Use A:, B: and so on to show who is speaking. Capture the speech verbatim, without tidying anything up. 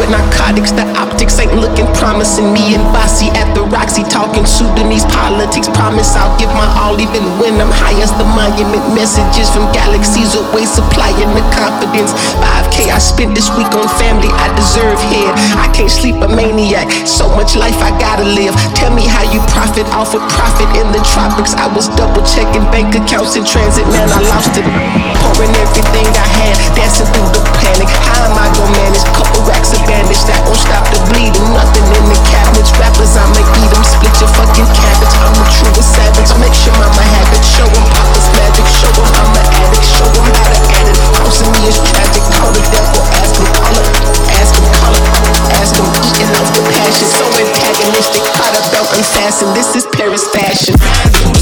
A: with narcotics. The optics ain't looking promising. Me and Bossy at the Roxy talking Sudanese politics. Promise I'll give my all even when I'm high as the monument. Messages from galaxies away, supplying the confidence. five K I spent this week on family, I deserve here. I can't sleep, a maniac, so much life I gotta live. Tell me how you profit off of profit in the tropics. I was double checking bank accounts in transit, man, I lost it. Pouring everything I had, dancing through the panic. How am I gon' manage? Couple racks of bandage that won't stop the bleeding. Nothing in the cabinets, rappers I'ma eat them. Split your fucking cabbage, I'm the truest savage. Make sure mama have it, show them Papa's magic. Show them I'm an addict, show them how to addict. Crossing me is tragic, call the devil, ask him, call him, ask him, call him, ask him. Eating off the passion, so antagonistic. Caught a belt unfastened, this is Paris fashion.